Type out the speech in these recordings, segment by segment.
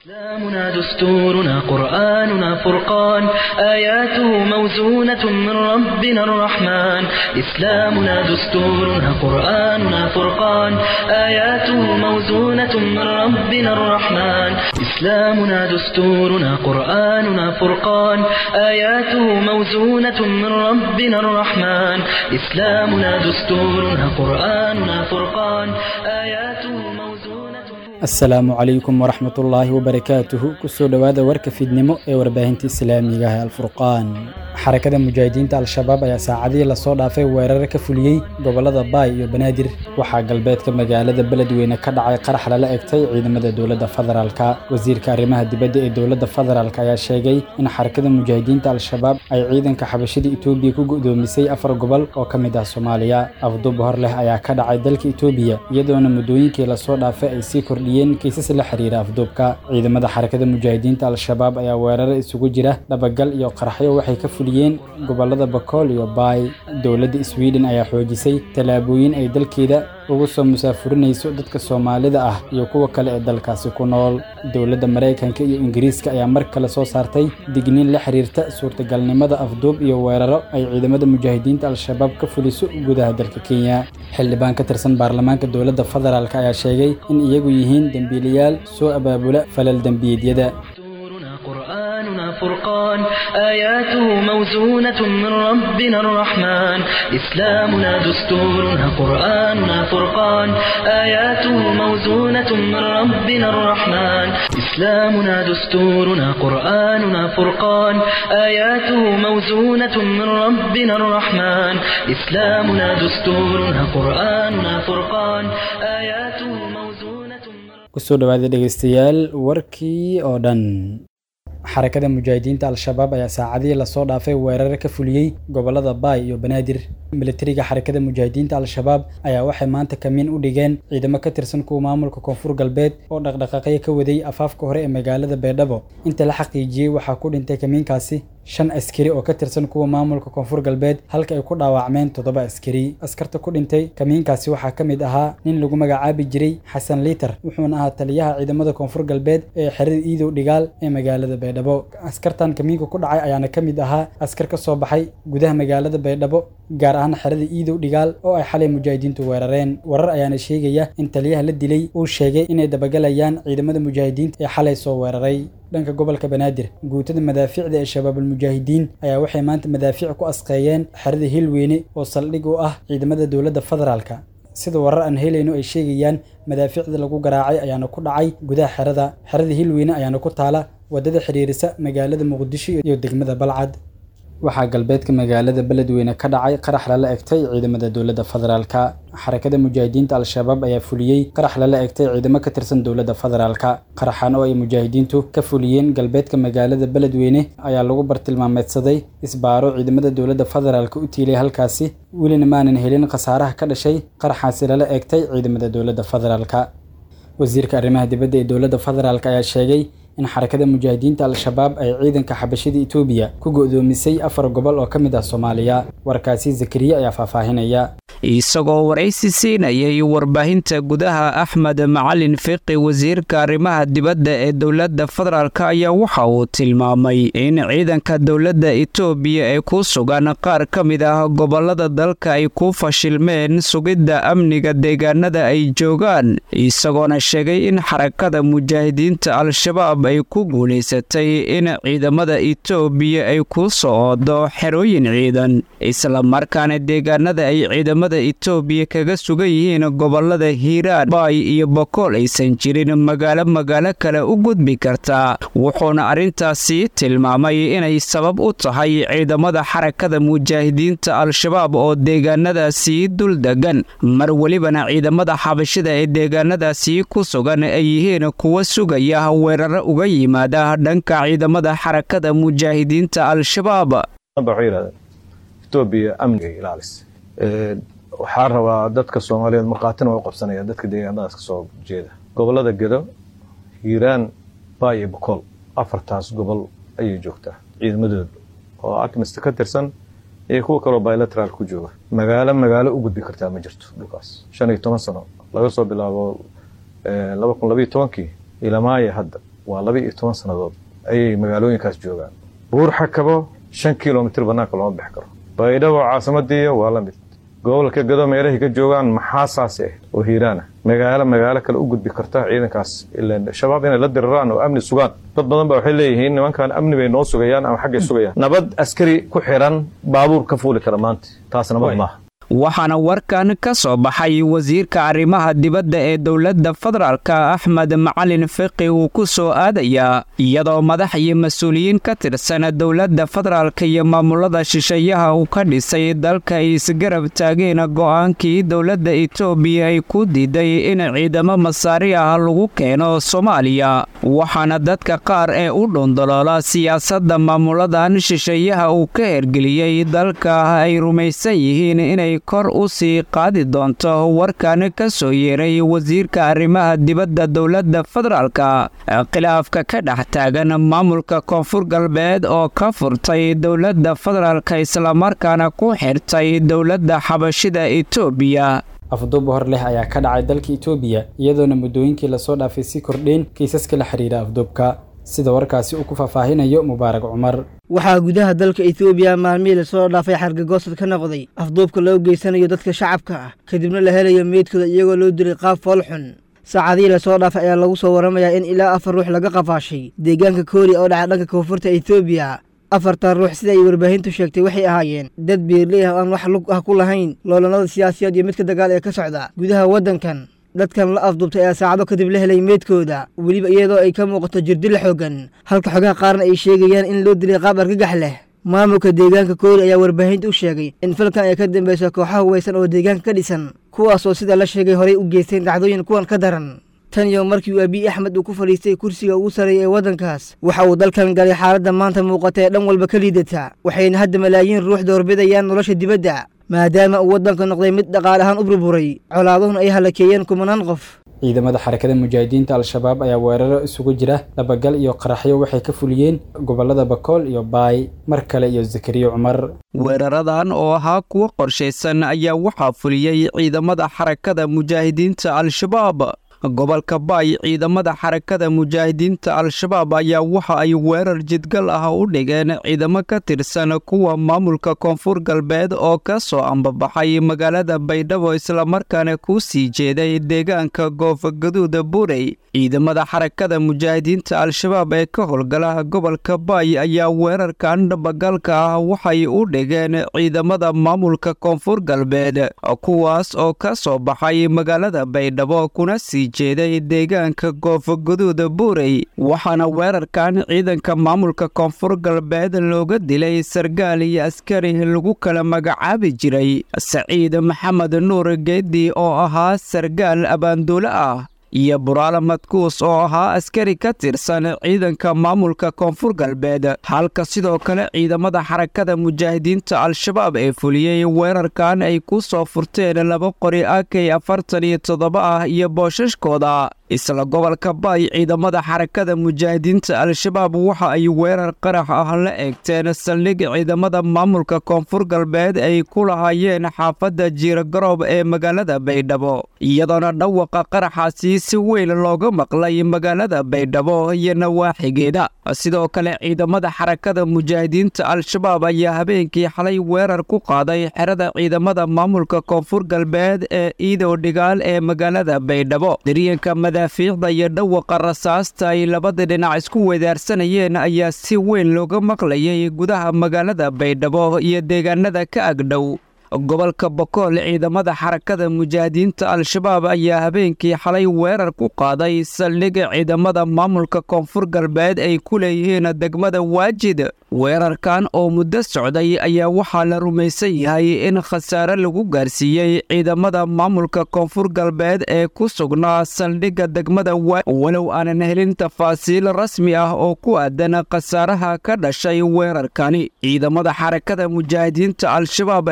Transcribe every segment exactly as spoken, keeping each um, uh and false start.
إسلامنا دستورنا قرآننا فرقان آياته موزونة من ربنا الرحمن إسلامنا دستورنا قرآننا فرقان آياته موزونة من ربنا الرحمن إسلامنا دستورنا قرآننا فرقان آياته موزونة من ربنا الرحمن إسلامنا دستورنا قرآننا فرقان آياته موزونة السلام عليكم ورحمة الله وبركاته كسو دوادا ورك في النمو ورباهنتي إسلامية الفرقان حركة مجاهدين الشباب يا ساعدي لصودا في ويرر كفوليي gobolada Baay iyo Banaadir waxa galbeedka magaalada Beledweyne ka dhacay qarax la eegtay ciidamada dawladda federaalka wasiirka arrimaha dibadda ee dawladda federaalka ayaa sheegay in xarakada mujaahidiinta al-shabaab ay ciidanka xabashida Itoobiya ku gudoomisay afar gobol oo kamid ah Soomaaliya afduub hor leh ayaa ka dhacay dalka Itoobiya iyadoona mudooyinkii la soo dhaafay ay sii kordhiyeen kiisas la xiriira afduubka ciidamada xarakada mujaahidiinta al-shabaab ayaa weerar isugu jira dhabagal iyo qaraxyo waxay ka fuliyeen gobolada Bakool iyo Baay dawladda Sweden ayaa xoojisay talaabooyin ay dalkeeda ugu soo musaafurinayso dadka Soomaalida ah iyo kuwa kale ee dalkaasi ku nool dawladda Mareykanka iyo Ingiriiska ayaa mar kale soo saartay digniin la xiriirta suurtagalnimada afduub iyo weeraro ay ciidamada mujaahidiinta al-shabaab ka fuliso gudaha dalka Kenya xildhibaan ka tirsan baarlamaanka dawladda federaalka ayaa sheegay in iyagu yihiin dambiilayaal soo abaabula falal dambiyeedyada قرآننا فرقان آياته موزونة من ربنا الرحمن إسلامنا دستورنا قرآننا فرقان آياته موزونة من ربنا الرحمن إسلامنا دستورنا قرآننا فرقان آياته موزونة من ربنا الرحمن إسلامنا دستورنا قرآننا فرقان آياته موزونة kusoo dhawaada dhageystayaal warkii oo dhan xarakada mujaahidiinta al-shabaab ayaa saacadii la soo dhaafay weerar ka fuliyay gobolada Baay iyo Banaadir militariga xarakada mujaahidiinta al-shabaab ayaa waxay maanta kamiin u dhigeen ciidamo ka tirsan kuwa maamulka koonfur galbeed oo dhaqdhaqaaqyo ka waday afaafka hore ee magaalada Beedhabo inta la xaqiijiyay waxa ku dhintay kamiinkaasi shan askari oo ka tirsan kuwa maamulka koonfur galbeed halka ay ku dhaawacmeen toddoba askari askarta ku dhintay kamiinkaasi waxa kamid ahaa nin lagu magacaabi jiray Xasan Liiter wuxuuna ahaa taliyaha ciidamada koonfur galbeed ee xerada Iidow Dhigaal ee magaalada Beedhabo askartan kamiinka ku dhacay ayaana kamid ahaa askar ka soo baxay gudaha magaalada Beedhabo gaar ahaan xerada Iidow Dhigaal oo ay xalay mujaahidiintu weerareen warar ayaana sheegaya in taliyaha la dilay uu sheegay inay dabagalayaan ciidamada mujaahidiinta ee xalay soo weeraray dhanka gobolka Banaadir guutada madaafiicda ee shabaab mujaahidiin ayaa waxay maanta madaafiic ku asqeeyeen xerada Hilweyne oo saldhig u ah ciidamada dawladda federaalka sida warar aan helayno ay sheegayaan madaafiicda lagu garaacay ayaana ku dhacay gudaha xerada xerada Hilweyne ayaana ku taala wadada xiriirisa magaalada Muqdisho iyo degmada Balcad waxaa galbeedka magaalada Beledweyne ka dhacay qarax la eegtay ciidamada dawladda federaalka xarakada mujaahidiinta al-shabaab ayaa fuliyay qarax la eegtay ciidamo ka tirsan dawladda federaalka qaraxan oo ay mujaahidiintu ka fuliyeen galbeedka magaalada Beledweyne ayaa lagu bartilmaameedsaday isbaaro ciidamada dawladda federaalka u tiilay halkaasi welina maanan helin khasaaraha ka dhashay qaraxaasi la eegtay ciidamada dawladda federaalka wasiirka arrimaha dibadda ee dawladda federaalka ayaa sheegay in xarakada mujaahidiinta al-shabaab ay ciidanka xabashida Itoobiya ku gudoomisay afar gobol oo kamid ah Soomaaliya warkaasi Zakariya ayaa faahfaahinaya isagoo waraysi siinayay warbaahinta gudaha Axmed Macalin Fiqi wasiirka arrimaha dibadda ee dawladda federaalka ayaa waxa uu tilmaamay in ciidanka dawladda Itoobiya ay ku sugan qaar kamid ah gobolada dalka ay ku fashilmeen sugidda amniga deegaanada ay joogaan isagoona sheegay in xarakada mujaahidiinta al-shabaab ay ku guuleysatay in ciidamada Itoobiya ay ku socdo xerooyin ciidan isla markaana deegaanada ay ciidamada Itoobiya kaga sugan yihiin gobolada Hiiraan Baay iyo Bakool aysan jirin magaalo magaalo kale u gudbi karta wuxuuna arintaasi tilmaamay inay sabab u tahay ciidamada xarakada mujaahidiinta al-shabaab oo deegaanadaasi dul degan mar walibana ciidamada xabashida ee deegaanadaasi ku sugan ay yihiin kuwa sugaya weerar uga yimaada dhanka ciidamada xarakada mujaahidiinta al-shabaab Itoobiya amniga ilaalis ee waxaa rabaa dadka Soomaaliyeed marqaatina oo qabsanaya dadka deegaanadaas ka soo jeeda gobolada Gedo Hiiraan Baay iyo Bakool afartaas gobol ayay joogtaa ciidamadooda oo ATMIS ka tirsan ee kuwa kale oo bilateral ku jooga magaalo magaalo u gudbi kartaa ma jirto dhulkaas shan iyo toban sano laga soo bilaabo laba kun iyo laba iyo toban ilaa maaya hadda waa laba iyo toban sannadood ayay magaalooyinkaas joogaan. buur xakabo shan kilomitir bannaanka looma bixi karo. baydhabo caasimadii waa la mid. gobolka gado meelahay ka joogaan maxaa saas ah oo hiiraana magaalo magaalo kale u gudbi karta ciidankaas ilaa shabaab inay la diriraan oo amni sugaan. dad badan baa waxay leeyihiin nimankan amni bay noo sugayaan ama xaggay sugayaan. nabad askari ku xiran baabuur ka fuuli kara maanta taas nabad maaha. waxaana warkan ka soo baxay wasiirka arrimaha dibadda ee dowladda federaalka Axmed Macalin Fiqi uu ku soo aadaya iyadoo madax iyo mas'uuliyiin ka tirsan dowladda federaalka iyo maamulada shisheeyaha uu ka dhisay dalka ay isgarab taageen go'aankii dowladda Itoobiya ay ku diiday in ciidamo masaari ah lagu keeno Soomaaliya. waxaana dadka qaar ee u dhondoloola siyaasadda maamuladan shisheeyaha uu ka hergeliyay dalka ay rumaysan yihiin inay kor u sii qaadi doonto warkan ka soo yeeray wasiirka arrimaha dibadda dowladda federaalka. khilaafka ka dhex taagan maamulka koonfur galbeed oo ka furtay dowladda federaalka islamarkaana ku xirtay dowladda xabashida Itoobiya. afduub hor leh ayaa ka dhacay dalka Itoobiya iyadoona muddooyinkii la soo dhaafay si kordheen kiisaska la xiriira afduubka sida warkaasi uu ku faahfaahinayo Mubaarak Cumar. waxaa gudaha dalka Itoobiya maalmihii la soo dhaafay xargagoosad ka noqday afduubka loo geysanayo dadka shacabka ah kadibna la helayo meydkooda iyagoo loo diray qaab fool xun. saacadihii la soo dhaafay ayaa lagu soo waramayaa in ilaa afar ruux laga qafaashay deegaanka Koori oo dhaca dhanka koonfurta Itoobiya. afartan ruux sida ay warbaahintu sheegtay waxay ahaayeen dad beerley ah aan wax lug ah ku lahayn loolanada siyaasiyadeed iyo midka dagaal ee ka socda gudaha waddankan. dadkan la afduubtay ayaa saacado kadib la helay meydkooda weliba iyadoo ay ka muuqato jirdil xoogan halka xogaha qaarna ay sheegayaan in loo dilay qaab argagax leh. maamulka deegaanka Koori ayaa warbaahinta u sheegay in falkan ay ka dambayso kooxaha hubaysan oo deegaanka ka dhisan kuwaas oo sida la sheegay horey u geysteen dhacdooyin kuwan ka daran. tan iyo markii uu Abiy Ahmed uu ku fadhiistay kursiga ugu sareeyay ee waddankaas waxa uu dalkan galay xaaladda maanta muuqata ee dhan walba ka liidata waxayna hadda malaayiin ruux doorbidayaan nolosha dibadda maadaama uu waddanka noqday mid dhaqaale ahaan u burburay colaaduhuna ay halakeeyeen kumanaan qof. ciidamada xarakada mujaahidiinta al-shabaab ayaa weeraro isugu jira dabagal iyo qaraxyo waxay ka fuliyeen gobolada Bakool iyo Baay mar kale iyo Zakariya Cumar. weeraradan oo ahaa kuwa qorshaysan ayaa waxaa fuliyay ciidamada xarakada mujaahidiinta al-shabaab. gobolka Baay ciidamada xarakada mujaahidiinta al-shabaab ayaa waxa ay weerar jidgal ah u dhigeen ciidamo ka tirsan kuwa maamulka koonfur galbeed oo ka soo ambabaxay magaalada Baydhabo islamarkaana ku sii jeeday deegaanka Goof-Gaduud Buurey. ciidamada xarakada mujaahidiinta al-shabaab ee ka howlgala gobolka Baay ayaa weerarkan dabagalka ah waxay u dhigeen ciidamada maamulka koonfur galbeed kuwaas oo ka soo baxay magaalada Baydhabo kuna sii jeeday deegaanka Goof-Gaduud Buurey. waxaana weerarkan ciidanka maamulka koonfur galbeed looga dilay sargaal iyo askari lagu kala magacaabi jiray Saciid Maxamed Nuur Geedi oo ahaa sargaal abaanduule ah iyo Buraale Madkuus oo ahaa askari ka tirsan ciidanka maamulka koonfur galbeed. halka sidoo kale ciidamada xarakada mujaahidiinta al-shabaab ee fuliyay weerarkan ay ku soo furteen laba qori A K afartan iyo toddoba ah iyo boosashkooda. isla gobolka Baay ciidamada xarakada mujaahidiinta al-shabaab waxa ay weerar qarax ah la eegteen saldhig ciidamada maamulka koonfur galbeed ay ku lahaayeen xaafadda Jiirgaroob ee magaalada Baydhabo iyadoona dhawaqa qaraxaasi si weyn looga maqlay magaalada Baydhabo iyo nawaaxigeeda. sidoo kale ciidamada xarakada mujaahidiinta al-shabaab ayaa habeenkii xalay weerar ku qaaday xerada ciidamada maamulka koonfur galbeed ee Iidow Dhigaal ee magaalada Baydhabo. dariiqanka madaafiicda iyo dhawaqa rasaasta ay labada dhinac isku weedaarsanayeen ayaa si weyn looga maqlayay gudaha magaalada Baydhabo iyo deegaanada ka agdhow. gobolka Bakool ciidamada xarakada mujaahidiinta al-shabaab ayaa habeenkii xalay weerar ku qaaday saldhigga ciidamada maamulka koonfur galbeed ay ku leeyihiin degmada Waajid. weerarkan oo muddo socday ayaa waxaa la rumaysan yahay in khasaare lagu gaarsiiyey ciidamada maamulka koonfur galbeed ee ku sugnaa saldhigga degmada Waajid walow aanan helin tafaasiil rasmi ah oo ku aadan khasaaraha ka dhashay weerarkani. ciidamada xarakada mujaahidiinta al-shabaab ee ka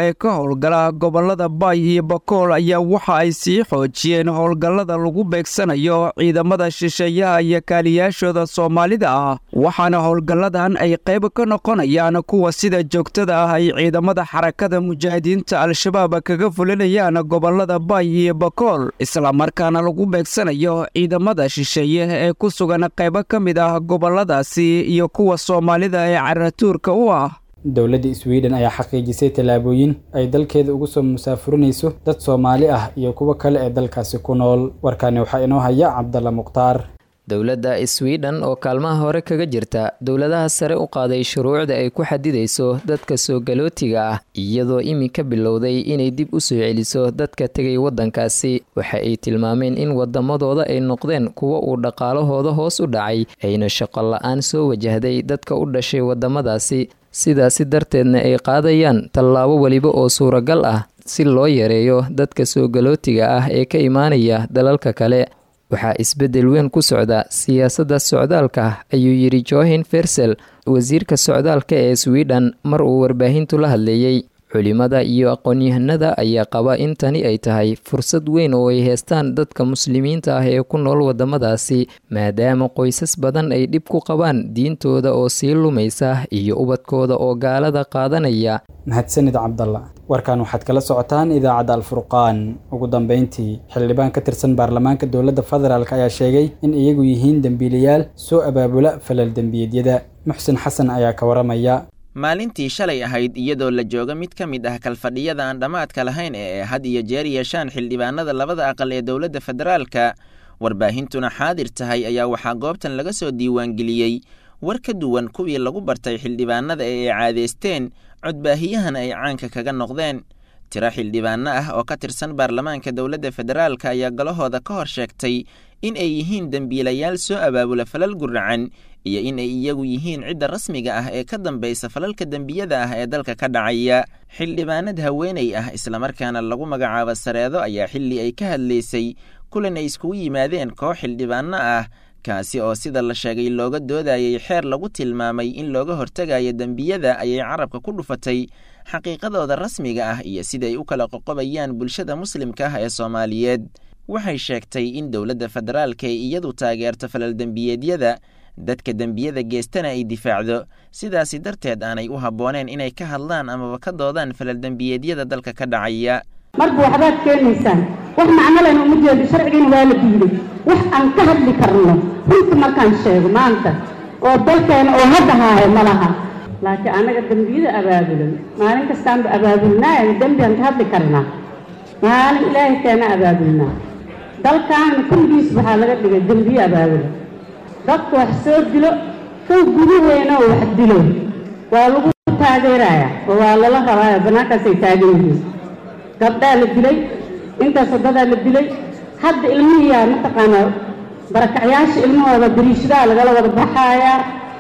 howlgala gobolada baay iyo bakool ayaa waxa ay sii xoojiyeen howlgallada lagu beegsanayo ciidamada shisheeyaha iyo kaaliyaashooda soomaalida ah waxaana howlgalladan ay qayb ka noqonayaan kuwa sida joogtada ah ay ciidamada xarakada mujaahidiinta al-shabaab kaga fulinayaan gobolada baay iyo bakool islamarkaana lagu beegsanayo ciidamada shisheeye ee ku sugan qaybo ka mid ah goboladaasi iyo kuwa soomaalida ee caratuurka u ah dowladda Sweden ayaa xaqiijisay tallaabooyin ay dalkeeda ugu soo musaafurinayso dad Soomaali ah iyo kuwa kale ee dalkaasi ku nool warkaani waxa inoo haya Cabdalla Muqtaar dowladda Sweden oo kaalmaha hore kaga jirta dowladaha sare u qaaday shuruucda ay ku xadidayso dadka soo galootiga ah iyadoo iminka bilowday inay dib u soo celiso dadka tegay wadankaasi waxa ay tilmaameen in wadamadooda ay noqdeen kuwa uu dhaqaalahooda hoos u dhacay ayna shaqo la'aan soo wajahday dadka u dhashay wadamadaasi sidaasi darteedna ay qaadayaan tallaabo waliba oo suuragal ah si loo yareeyo dadka soo galootiga ah ee ka imaanaya dalalka kale waxaa isbeddel weyn ku socda siyaasadda socdaalka ayuu yidhi Johan Fersel wasiirka socdaalka ee Sweden mar uu warbaahintu la hadleeyay culimada iyo aqoon-yahanada ayaa qaba in tani ay tahay fursad weyn oo ay heestaan dadka muslimiinta ah ee ku nool wadamadaasi maadaama qoysas badan ay dhib ku qabaan diintooda oo sii lumaysa iyo ubadkooda oo gaalada qaadanaya mahadsanid Cabdalla warkan waxaad kala socotaan idaacadda Al-Furqaan ugu dambeyntii xildhibaan ka tirsan baarlamaanka dowladda federaalka ayaa sheegay in iyagu yihiin dambiilayaal soo abaabula falal dambiyeedyada Muxsin Xasan ayaa ka waramaya maalintii shalay ahayd iyadoo la jooga mid ka mid ah kalfadhiyada aan dhammaadka lahayn ee had iyo jeer yeeshaan xildhibaanada labada aqal ee dowladda federaalka warbaahintuna xaadir tahay ayaa waxaa goobtan laga soo diiwaangeliyey war ka duwan kuwii lagu bartay xildhibaanada ee ay caadeysteen codbaahiyahan ay caanka kaga noqdeen tiro xildhibaano ah oo ka tirsan baarlamaanka dowladda federaalka ayaa galahooda ka hor sheegtay in ay yihiin dembiilayaal soo abaabula falal guracan iyo in ay iyagu yihiin cidda rasmiga ah ee ka dambaysa falalka dembiyada ah ee dalka ka dhacaya xildhibaanad haweeney ah islamarkaana lagu magacaabo Sareedo ayaa xilli ay ka hadlaysay kulan ay iskugu yimaadeen koox xildhibaano ah kaasi oo sida la sheegay looga doodayay xeer lagu tilmaamay in looga hortagayo dembiyada ayay carabka ku dhufatay xaqiiqadooda rasmiga ah iyo sida ay u kala qoqobayaan bulshada muslimka ah ee Soomaaliyeed waxay sheegtay in dowladda federaalka ay iyadu taageerto falal dembiyeedyada dadka dembiyada geestana ay difaacdo sidaasi darteed aanay u habbooneen inay ka hadlaan amaba ka doodaan falal dembiyeedyada dalka ka dhacaya marka waxbaad keenaysaan wax macno leh uma jeedo sharcigan waa la diiday wax aan ka hadli karno runta markaan sheego maanta oo dalkeena oo hadda haayo ma laha laakiin anaga dembiyada abaabulan maalin kastaanba abaabulnaa dembi aan ka hadli karnaa maalin ilaahay keena abaabulnaa dalkaana kulligiis waxaa laga dhigay dembiye abaabulan dadku wax soo dilo kow gudaheena oo wax dilo waa lagu taageerayaa oo waa lala rabaa banaankaasay taagan yihiin gabdhaa la dilay intaas wadadaa la dilay hadda ilmihiyaa mataqaanaa barakacyaasha ilmahooda bariishadaa lagala wada baxaayaa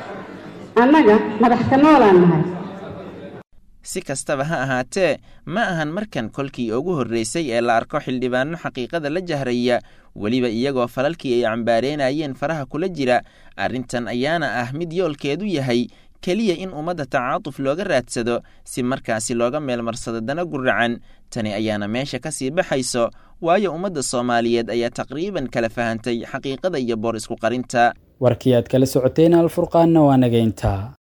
annaga madax ka noolaan nahay si kastaba ha ahaatee ma ahan markan kolkii ugu horreysay ee la arko xildhibaano xaqiiqada la jahraya weliba iyagoo falalkii ay cambaareynayeen faraha kula jira arrintan ayaana ah mid yoolkeedu yahay keliya in ummadda tacaatuf looga raadsado si markaasi looga meelmarsado dana guracan tani ayaana meesha ka sii baxayso waayo ummadda Soomaaliyeed ayaa taqriiban kala fahantay xaqiiqada iyo boor isku qarinta warkii aad kala socoteen Al-Furqaanna waa nageynta